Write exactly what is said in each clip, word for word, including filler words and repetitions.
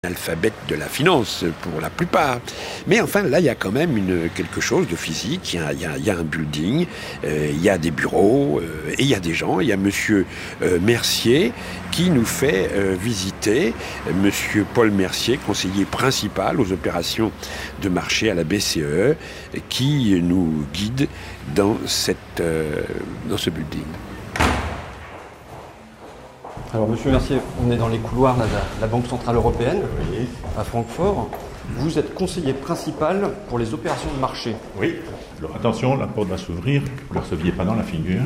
Alphabet de la finance pour la plupart. Mais enfin, là, il y a quand même une, quelque chose de physique. Il y a, il y a, il y a un building, euh, il y a des bureaux euh, et il y a des gens. Il y a Monsieur euh, Mercier qui nous fait euh, visiter. Monsieur Paul Mercier, conseiller principal aux opérations de marché à la B C E, qui nous guide dans, cette, euh, dans ce building. Alors, Monsieur Mercier, on est dans les couloirs là, de la Banque Centrale Européenne, oui. à Francfort. Vous êtes conseiller principal pour les opérations de marché. Oui. Alors, attention, la porte va s'ouvrir, vous ne le receviez pas dans la figure.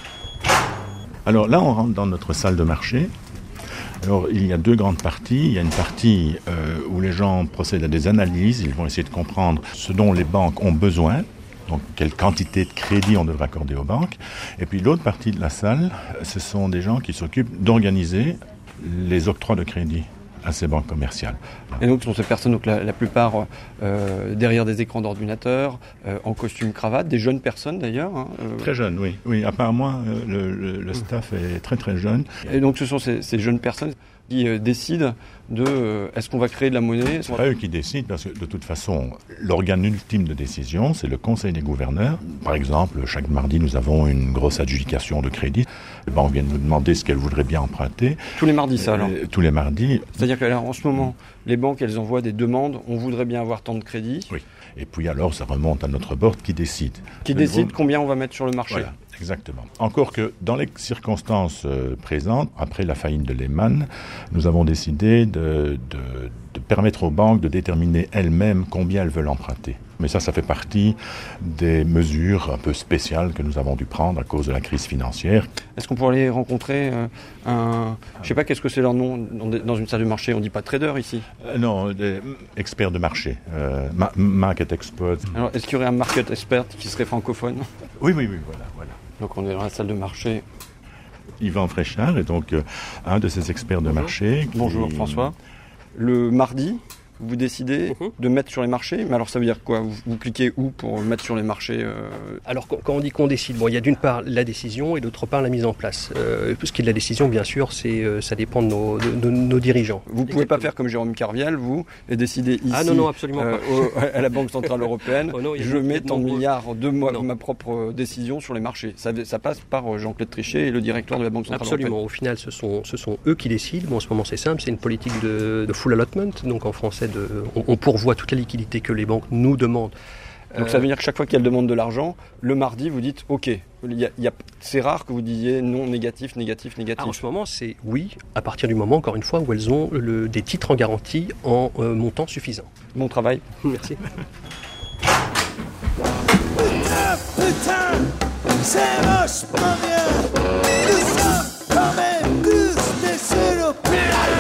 Alors là, on rentre dans notre salle de marché. Alors, il y a deux grandes parties. Il y a une partie euh, où les gens procèdent à des analyses. Ils vont essayer de comprendre ce dont les banques ont besoin. Donc, quelle quantité de crédit on devrait accorder aux banques. Et puis, l'autre partie de la salle, ce sont des gens qui s'occupent d'organiser les octrois de crédit à ces banques commerciales. Et donc, ce sont ces personnes, donc, la, la plupart euh, derrière des écrans d'ordinateur, euh, en costume cravate, des jeunes personnes d'ailleurs. Hein, euh... Très jeunes, oui. Oui, à part moi, euh, le, le, le staff est très très jeune. Et donc, ce sont ces, ces jeunes personnes qui euh, décident de euh, est-ce qu'on va créer de la monnaie. C'est pas eux qui décident, parce que de toute façon, l'organe ultime de décision, c'est le Conseil des gouverneurs. Par exemple, chaque mardi, nous avons une grosse adjudication de crédit. Les banques viennent nous demander ce qu'elles voudraient bien emprunter. Tous les mardis, ça alors euh, Tous les mardis. C'est-à-dire qu'en ce moment, les banques, elles envoient des demandes, on voudrait bien avoir tant de crédit. Oui. Et puis alors, ça remonte à notre board qui décide. Qui le décide gros... combien on va mettre sur le marché. Voilà. Exactement. Encore que dans les circonstances euh, présentes, après la faillite de Lehman, nous avons décidé de, de, de permettre aux banques de déterminer elles-mêmes combien elles veulent emprunter. Mais ça, ça fait partie des mesures un peu spéciales que nous avons dû prendre à cause de la crise financière. Est-ce qu'on pourrait aller rencontrer euh, un... Je ne sais pas qu'est-ce que c'est leur nom dans une salle de marché. On ne dit pas trader ici. Euh, non, des experts de marché. Euh, ma- market experts. Alors, est-ce qu'il y aurait un market expert qui serait francophone ? Oui, oui, oui, voilà, voilà. Donc on est dans la salle de marché. Yvan Fréchard est donc euh, un de ces experts de Bonjour. marché. Qui... Bonjour François. Le mardi, vous décidez uh-huh. de mettre sur les marchés. Mais alors ça veut dire quoi ? vous, vous cliquez où pour mettre sur les marchés euh... Alors quand on dit qu'on décide, bon, il y a d'une part la décision et d'autre part la mise en place. Euh, ce qui est de la décision, bien sûr, c'est, euh, ça dépend de nos, de, de nos dirigeants. Vous ne pouvez pas faire comme Jérôme Carvial, vous, et décider ici ah, non, non, absolument euh, pas. Au, à la Banque Centrale Européenne, oh, non, je mets tant de milliards de moi, non. ma propre décision sur les marchés. Ça, ça passe par Jean-Claude Trichet et le directeur de la Banque Centrale absolument. Européenne. Absolument. Au final, ce sont, ce sont eux qui décident. Bon, en ce moment, c'est simple, c'est une politique de, de full allotment, donc en français, de, on, on pourvoit toute la liquidité que les banques nous demandent. Donc ça veut dire que chaque fois qu'elles demandent de l'argent, le mardi, vous dites OK. Il y a, il y a, c'est rare que vous disiez non, négatif, négatif, négatif. Ah, en ce moment, c'est oui, à partir du moment, encore une fois, où elles ont le, des titres en garantie en euh, montant suffisant. Bon travail. Merci. Putain, putain, c'est vachement bien. Nous sommes quand même tous des Européens.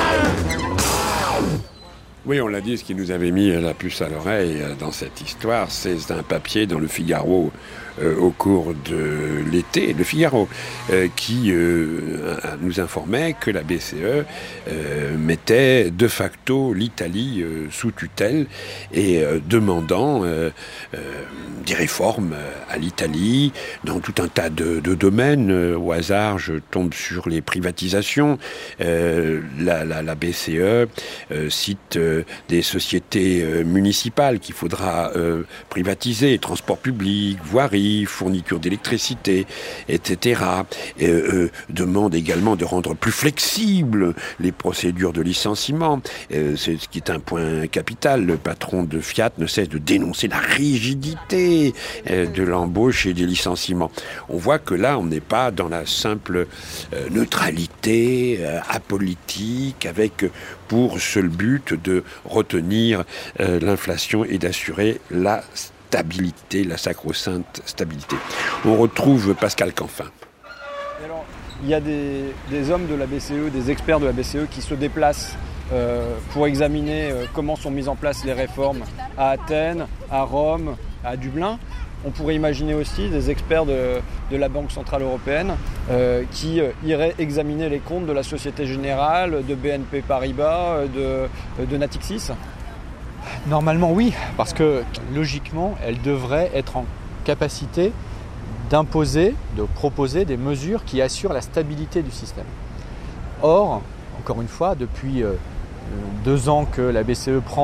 Oui, on l'a dit, ce qui nous avait mis la puce à l'oreille dans cette histoire, c'est un papier dans le Figaro euh, au cours de l'été, le Figaro, euh, qui euh, nous informait que la B C E euh, mettait de facto l'Italie euh, sous tutelle et euh, demandant euh, euh, des réformes à l'Italie dans tout un tas de, de domaines. Au hasard, je tombe sur les privatisations. Euh, la, la, la B C E euh, cite euh, des sociétés euh, municipales qu'il faudra euh, privatiser, transport public, voirie, fourniture d'électricité, et cetera. Et, euh, demande également de rendre plus flexibles les procédures de licenciement. Euh, c'est ce qui est un point capital. Le patron de Fiat ne cesse de dénoncer la rigidité euh, de l'embauche et des licenciements. On voit que là, on n'est pas dans la simple euh, neutralité euh, apolitique avec euh, pour seul but de retenir euh, l'inflation et d'assurer la stabilité, la sacro-sainte stabilité. On retrouve Pascal Canfin. Alors, il y a des, des hommes de la B C E, des experts de la B C E qui se déplacent euh, pour examiner euh, comment sont mises en place les réformes à Athènes, à Rome, à Dublin. On pourrait imaginer aussi des experts de, de la Banque Centrale Européenne euh, qui euh, iraient examiner les comptes de la Société Générale, de B N P Paribas, de, de Natixis. Normalement oui, parce que logiquement, elle devrait être en capacité d'imposer, de proposer des mesures qui assurent la stabilité du système. Or, encore une fois, depuis euh, deux ans que la B C E prend